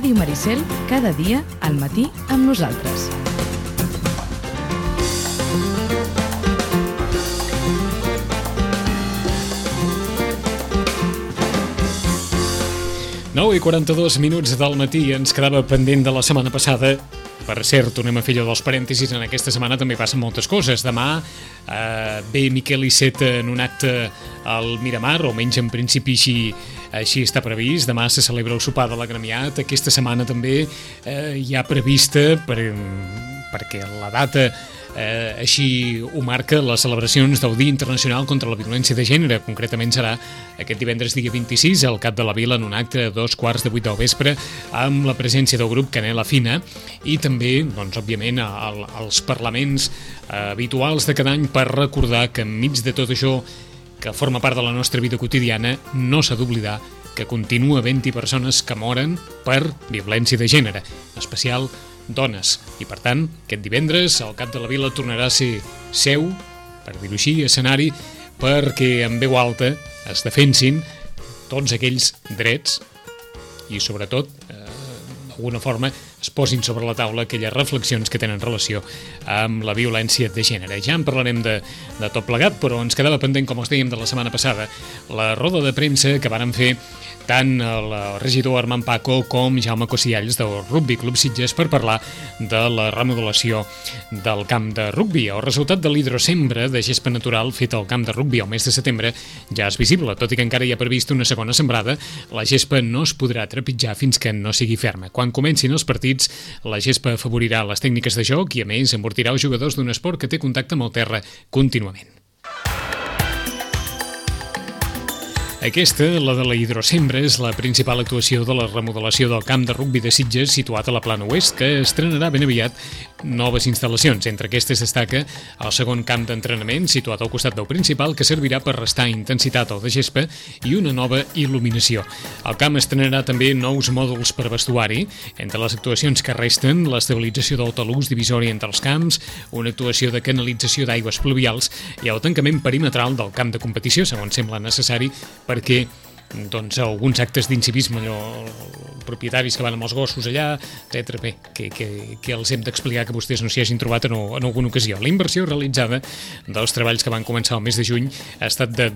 Ràdio Maricel, cada dia al matí amb nosaltres. I 42 minuts del matí. Ens quedava pendent de la setmana passada. Per cert, tornem a fer allò dels parèntesis. En aquesta setmana també passen moltes coses. Demà ve Miquel Iceta en un acte al Miramar, o menys en principi així està previst. Demà se celebra el sopar de l'Agremiat. Aquesta setmana també hi ha prevista, perquè la data així ho marca, les celebracions del Dia Internacional contra la Violència de Gènere. Concretament serà aquest divendres dia 26 al Cap de la Vila en un acte a 7:15 del vespre amb la presència del grup Canela Fina i també, doncs, òbviament, als parlaments habituals de cada any per recordar que enmig de tot això que forma part de la nostra vida quotidiana no s'ha d'oblidar que continua havent-hi persones que moren per violència de gènere, en especial dones. I per tant, aquest divendres el Cap de la Vila tornarà a ser seu, per dir-ho així, escenari, perquè en veu alta es defensin tots aquells drets i sobretot, d'alguna forma, es posin sobre la taula aquelles reflexions que tenen relació amb la violència de gènere. Ja en parlarem de tot plegat, però ens quedava pendent, com us dèiem, de la setmana passada, la roda de premsa que varen fer tant el regidor Armand Paco com Jaume Cosialls del Rugby Club Sitges per parlar de la remodelació del camp de rugby. El resultat de l'hidrosembra de gespa natural fet al camp de rugby al mes de setembre ja és visible. Tot i que encara hi ha previst una segona sembrada, la gespa no es podrà trepitjar fins que no sigui ferma. Quan comencin els partits, la gespa afavorirà les tècniques de joc i, a més, amortirà els jugadors d'un esport que té contacte amb el terra contínuament. Aquesta, la de la hidrosembra, és la principal actuació de la remodelació del camp de rugby de Sitges situat a la Plana Oest, que estrenarà ben aviat noves instal·lacions. Entre aquestes destaca el segon camp d'entrenament situat al costat del principal, que servirà per restar intensitat al de gespa i una nova il·luminació. El camp estrenarà també nous mòduls per vestuari. Entre les actuacions que resten, l'estabilització del talús divisori entre els camps, una actuació de canalització d'aigües pluvials i el tancament perimetral del camp de competició, segons sembla necessari, perquè doncs, alguns actes d'incivisme, propietaris que van amb els gossos allà, etc. Bé, que els hem d'explicar que vostès no s'hi hagin trobat en alguna ocasió. La inversió realitzada dels treballs que van començar el mes de juny ha estat de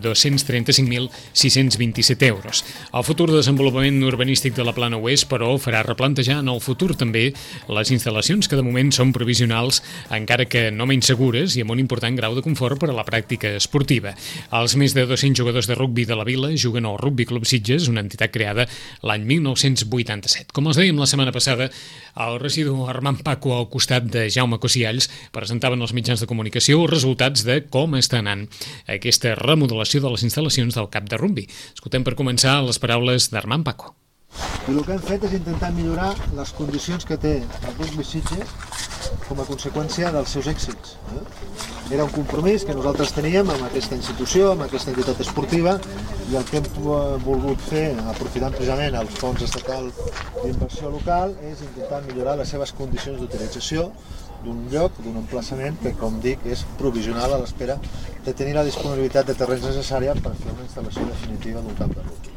235.627 euros. El futur desenvolupament urbanístic de la Plana Oest, però, farà replantejar en el futur també les instal·lacions que de moment són provisionals, encara que no menys segures i amb un important grau de confort per a la pràctica esportiva. Els més de 200 jugadors de rugby de la vila juguen al Rugby Club Sitges, una entitat creada l'any 1987. Com us dèiem la setmana passada, el regidor Armand Paco al costat de Jaume Cosialls presentaven als mitjans de comunicació els resultats de com està anant aquesta remodelació de les instal·lacions del camp de rugby. Escoltem per començar les paraules d'Armand Paco. I el que hem fet és intentar millorar les condicions que té el rugby Sitges com a conseqüència dels seus èxits. Era un compromís que nosaltres teníem amb aquesta institució, amb aquesta entitat esportiva, i el que hem volgut fer, aprofitant precisament els fons estatal d'inversió local, és intentar millorar les seves condicions d'utilització d'un lloc, d'un emplaçament que, com dic, és provisional a l'espera de tenir la disponibilitat de terrenys necessària per fer una instal·lació definitiva d'un camp de rugby.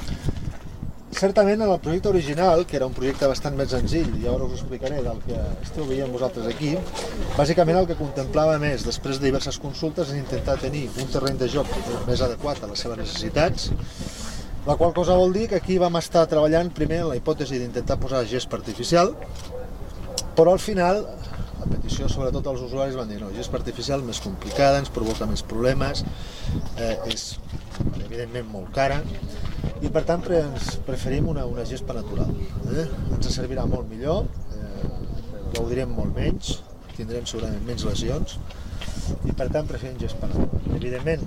Certament, en el projecte original, que era un projecte bastant més senzill, i ara us explicaré del que esteu veient vosaltres aquí, bàsicament el que contemplava més, després de diverses consultes, és intentar tenir un terreny de joc més adequat a les seves necessitats, la qual cosa vol dir que aquí vam estar treballant primer en la hipòtesi d'intentar posar gespa artificial, però al final, a petició sobretot dels usuaris, van dir no, gespa artificial més complicada, ens provoca més problemes, és evidentment molt cara, i per tant preferim una gespa natural. Ens servirà molt millor, gaudirem molt menys, tindrem segurament menys lesions i per tant preferim gespa natural. Evidentment,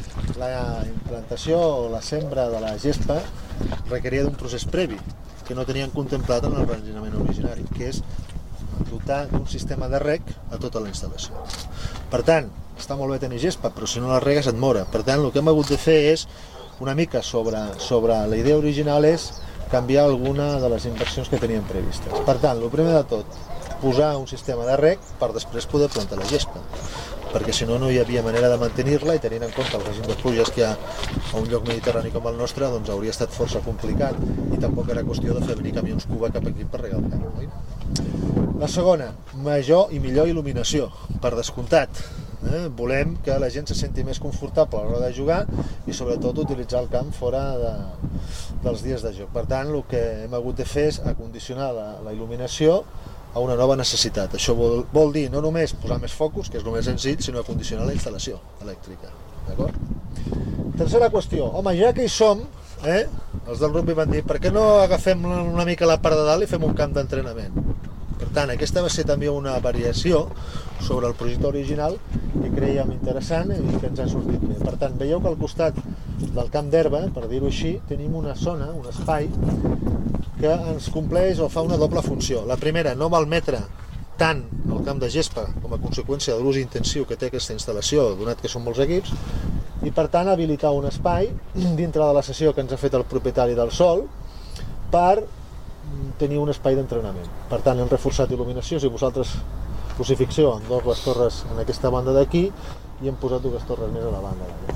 la implantació o la sembra de la gespa requeria d'un procés previ que no tenien contemplat en el planejament originari, que és dotar d'un sistema de reg a tota la instal·lació. Per tant, està molt bé tenir gespa, però si no la regues et mora. Per tant, el que hem hagut de fer és una mica sobre la idea original és canviar alguna de les inversions que teníem previstes. Per tant, el primer de tot, posar un sistema de reg per després poder plantar la gespa. perquè si no, no hi havia manera de mantenir-la, i tenint en compte el règim de pluges que hi ha a un lloc mediterrani com el nostre, doncs hauria estat força complicat, i tampoc era qüestió de fer venir camions Cuba cap aquí per regar el camp. Oi? La segona, major i millor il·luminació, per descomptat. Volem que la gent se senti més confortable a l'hora de jugar i sobretot utilitzar el camp fora dels dies de joc. Per tant, el que hem hagut de fer és acondicionar la il·luminació a una nova necessitat. Això vol dir no només posar més focus, que és el més senzill, sinó acondicionar la instal·lació elèctrica. D'acord? Tercera qüestió. Home, ja que hi som, els del rugby van dir, per què no agafem una mica la part de dalt i fem un camp d'entrenament? Per tant, aquesta va ser també una variació sobre el projecte original que creiem interessant i que ens ha sortit bé. Per tant, veieu que al costat del camp d'herba, per dir-ho així, tenim una zona, un espai, que ens compleix o fa una doble funció. La primera, no malmetre tant el camp de gespa com a conseqüència de l'ús intensiu que té aquesta instal·lació, donat que són molts equips, i per tant habilitar un espai dintre de la sessió que ens ha fet el propietari del sòl per tenir un espai d'entrenament. Per tant, hem reforçat il·luminació, si vosaltres us hi fixeu, amb les torres en aquesta banda d'aquí i hem posat dues torres més a la banda d'allà.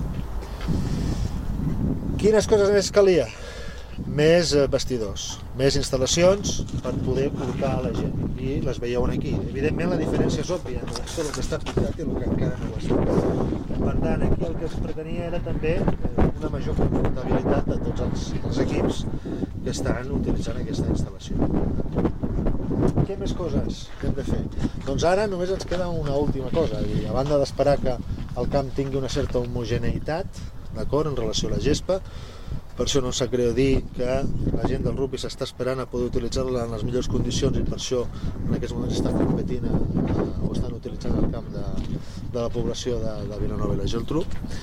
Quines coses més calia? Més vestidors, més instal·lacions per poder col·locar la gent, i les veieu aquí. Evidentment la diferència és òbvia entre el que està pintat i el que encara no ho està. Per tant, aquí el que es pretenia era també una major confortabilitat de tots els equips que estan utilitzant aquesta instal·lació. Què més coses hem de fer? Doncs ara només ens queda una última cosa, a banda d'esperar que el camp tingui una certa homogeneïtat, d'acord, en relació a la gespa. Per això no em sap greu dir que la gent del rugby s'està esperant a poder utilitzar-la en les millors condicions, i per això en aquests moments estan competint o estan utilitzant el camp de la població de Vilanova i la Geltrú,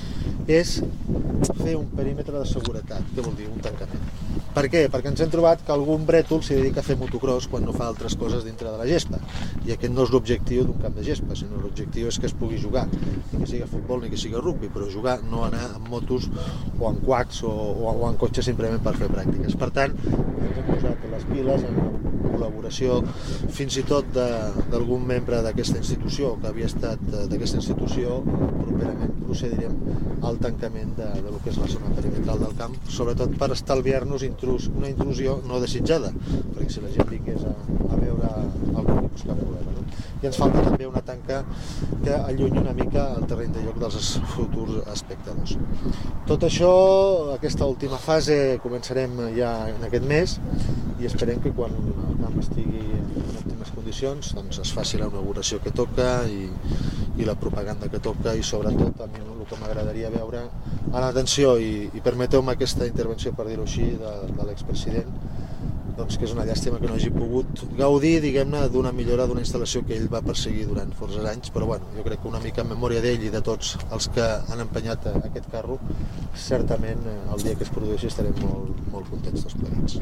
és fer un perímetre de seguretat. Què vol dir? Un tancament. Per què? Perquè ens hem trobat que algun brètol s'hi dedica a fer motocross quan no fa altres coses dintre de la gespa, i aquest no és l'objectiu d'un camp de gespa, sinó l'objectiu és que es pugui jugar, ni que sigui futbol ni que sigui rugby, però jugar, no anar amb motos o en quads o en cotxe simplement per fer pràctiques. Per tant, ens hem posat les piles en col·laboració fins i tot d'algun membre d'aquesta institució que havia estat d'aquesta institució. Properament procedirem al tancament del que és la zona perimetral del camp, sobretot per estalviar-nos una intrusió no desitjada, perquè si la gent vingués a veure algun tipus cap problema, no? I ens falta també una tanca que allunyi una mica el terreny de joc dels futurs espectadors. Tot això, aquesta última fase, començarem ja en aquest mes, i esperem que quan el camp estigui en òptimes condicions doncs es faci la inauguració que toca i la propaganda que toca, i sobretot a mi el que m'agradaria veure en l'atenció, i permeteu-me aquesta intervenció, per dir-ho així, de l'expresident, doncs que és una llàstima que no hagi pogut gaudir, diguem-ne, d'una millora d'una instal·lació que ell va perseguir durant força anys, però bueno, jo crec que una mica en memòria d'ell i de tots els que han empenyat aquest carro, certament el dia que es produeixi estarem molt contents tots plegats.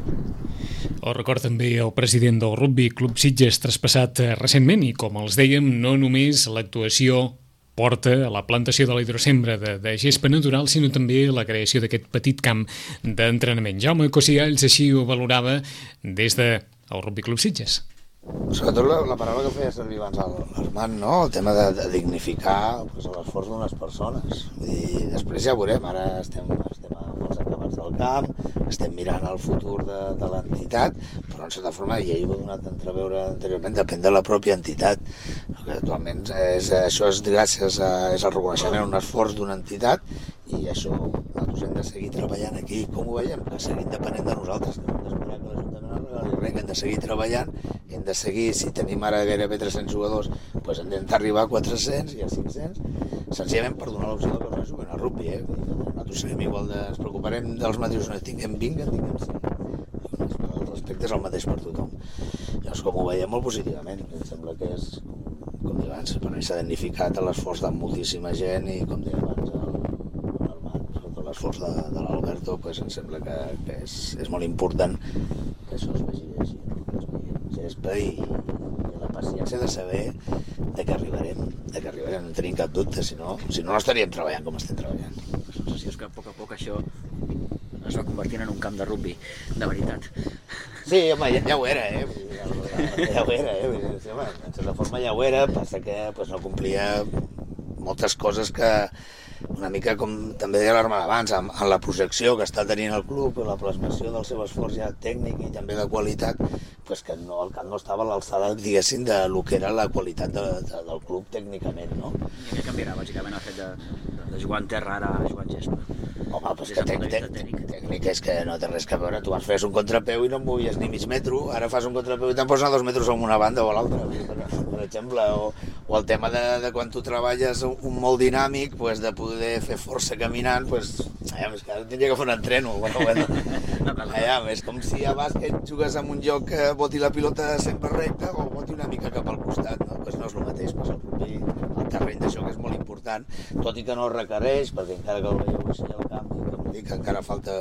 Ho record també el president del Rugby Club Sitges, traspassat recentment, i com els dèiem, no només l'actuació porta a la plantació de la hidrosembra de gespa natural, sinó també la creació d'aquest petit camp d'entrenament. Jaume Cosialls així ho valorava des del Rugby Club Sitges. Sobretot la paraula que feia servir abans l'Armand, no? El tema de dignificar l'esforç d'unes persones. Vull dir, després ja veurem, ara estem molts acabats del camp, estem mirant el futur de l'entitat, però en certa forma, ja hi ho he donat a entreveure anteriorment, depèn de la pròpia entitat. Que actualment això és gràcies és el reconeixement d'un esforç d'una entitat, i això nosaltres hem de seguir treballant aquí. Com ho veiem? Que seguim depenent de nosaltres, que hem d'esperar que l'Ajuntament regali res, que hem de seguir treballant, hem de seguir, si tenim ara gairebé 300 jugadors, doncs hem d'intentar a 400 i a 500, senzillament per donar l'opció que els juguen a rugby. Nosaltres seguim igual, ens preocuparem dels mateixos, no tinguem 20, en tinguem 5. El respecte és el mateix per tothom. Llavors, com ho veiem molt positivament, em sembla que és, com deia abans, per mi s'ha dignificat l'esforç de moltíssima gent, i com deia abans l'esforç de l'Alberto, em sembla que és molt important que això es vegi així, que es vegi en gespa, i la paciència de saber que arribarem, no tenim cap dubte, si no estaríem treballant com estem treballant. La sensació és que a poc això es va convertint en un camp de rugby, de veritat. Sí, home, ja ho era, ja ho era, en certa forma ja ho era, passa que no complia moltes coses que una mica com també deia l'Armand abans, amb la projecció que està tenint el club, la plasmació del seu esforç ja tècnic i també de qualitat, pues que no, el camp no estava a l'alçada, diguéssim, de lo que era la qualitat del club tècnicament, no? I què canviarà, bàsicament, el fet de jugar en terra ara a jugar en gespa? Home, però és que tècnic és que no té res a veure. Tu vas fer un contrapeu i no et movies ni mig metro, ara fas un contrapeu i te'n posen a 2 metres en una banda o a l'altra, per exemple, o el tema de quan tu treballes un molt dinàmic, pues, de poder fer força caminant, pues, és que ara tindria que fer un entreno. Bueno. És com si a bàsquet jugues en un lloc que boti la pilota sempre recta o boti una mica cap al costat, no? Pues no és el mateix, pues el terreny d'això que és molt important, tot i que no requereix, perquè encara que el veieu així al camp, i que dic que encara falta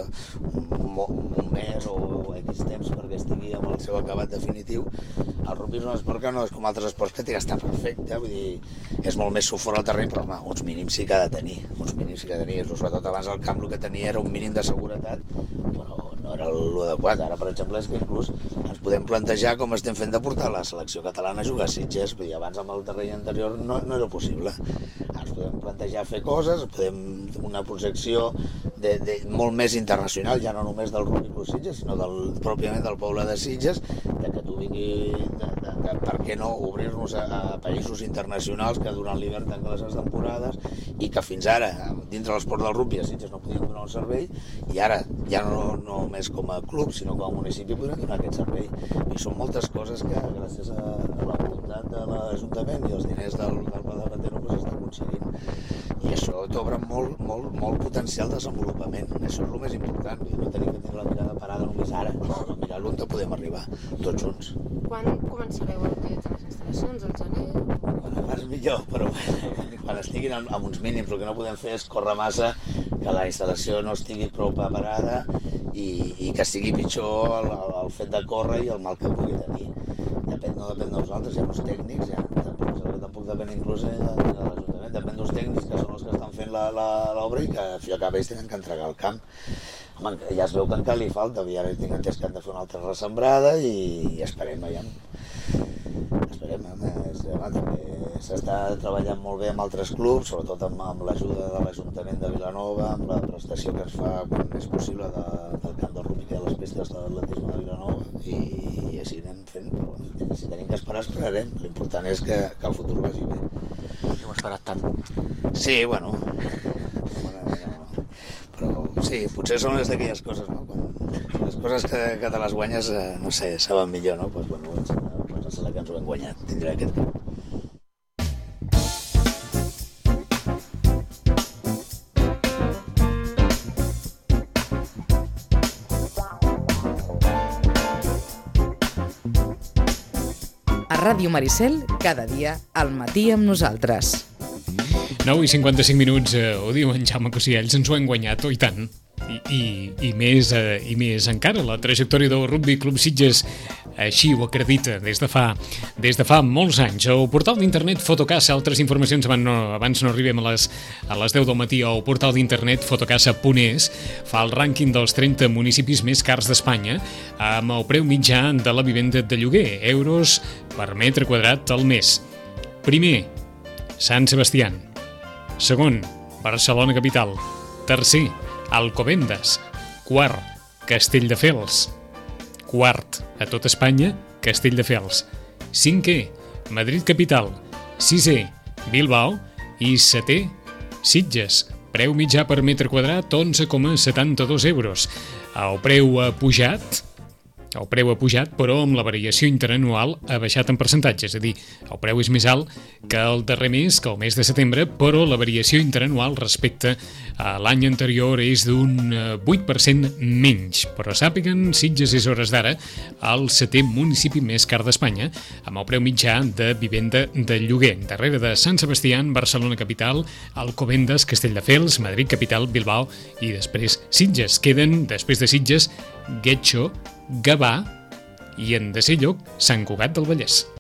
un mes o X temps perquè estigui amb el seu acabat definitiu, el rugby és un esport que no és com altres esports que té que estar perfecte, vull dir, és molt més sufort al terreny, però home, uns mínims sí que ha de tenir, sobretot abans el camp el que tenia era un mínim de seguretat, però no era l'adequat. Ara, per exemple, és que inclús ens podem plantejar com estem fent de portar la selecció catalana a jugar a Sitges, vull dir, abans amb el terreny anterior no era possible. Ara ens podem plantejar fer coses, podem una projecció molt més internacional, ja no només del Rugby Club Sitges, sinó pròpiament del poble de Sitges, que tu vingui, per què no, obrir-nos a països internacionals que durant l'hivern tanquen les temporades i que fins ara, dintre l'esport del rugby, a Sitges no podien donar un servei i ara, ja no només com a club, sinó com a municipi podran donar aquest servei. I són moltes coses que, gràcies a la voluntat de l'Ajuntament i els diners del Pla de Patero, s'està aconseguint. I això t'obre molt potencial desenvolupament. Això és el més important. No tenim que tenir la mirada parada només ara, sinó mirar l'on podem arribar, tots junts. Quan començareu a utilitzar les instal·lacions? Al gener? Quan abans millor, però quan estiguin amb uns mínims. El que no podem fer és córrer massa, que la instal·lació no estigui prou preparada i que sigui pitjor el fet de córrer i el mal que pugui tenir. No depèn de nosaltres, hi ha uns tècnics, tampoc depèn inclús de l'Ajuntament, depèn dels tècnics que són els que estan fent l'obra i que al fi i al cap ells tenen que entregar el camp. Home, ja es veu que encara li falta, i ara tinc entès que han de fer una altra ressembrada i esperem, també s'està treballant molt bé amb altres clubs, sobretot amb l'ajuda de l'Ajuntament de Vilanova, amb la prestació que ens fa quan és possible del camp del rugby i de les pistes d'atletisme de Vilanova i així anem fent, però si tenim que esperar, esperarem. L'important és que el futur vagi bé. Heu esperat tant? Sí, bueno, però sí, potser són les d'aquelles coses, no? Quan les coses que te les guanyes, no sé, saben millor, no? Doncs bueno, ens sembla que ens ho hem guanyat, tindrà aquest camp. A Ràdio Maricel, cada dia al matí amb nosaltres. 9:55, ho diu en Jaume Cosiells, ens ho hem guanyat, i tant. I més encara, la trajectòria del Rugby Club Sitges així ho acredita des de fa molts anys. El portal d'internet Fotocasa, altres informacions abans no arribem a les 10 del matí, al portal d'internet fotocasa.es fa el rànquing dels 30 municipis més cars d'Espanya amb el preu mitjà de la vivenda de lloguer, euros per metre quadrat al mes. Primer, Sant Sebastián. Segon, Barcelona capital. Tercer, Alcobendas. Quart, Castelldefels. Quart, a tot Espanya, Castelldefels. Cinquè, Madrid capital. Sisè, Bilbao. I setè, Sitges. Preu mitjà per metre quadrat, 11,72 euros. El preu ha pujat, però amb la variació interanual ha baixat en percentatge, és a dir, el preu és més alt que el darrer mes, que el mes de setembre, però la variació interanual respecte a l'any anterior és d'un 8% menys. Però sàpiguen, Sitges és hores d'ara el setè municipi més car d'Espanya, amb el preu mitjà de vivenda de lloguer, darrere de Sant Sebastián, Barcelona capital, Alcobendas, Castelldefels, Madrid capital, Bilbao i després Sitges. Queden, després de Sitges, Getxo, Gavà i, en desè lloc, Sant Cugat del Vallès.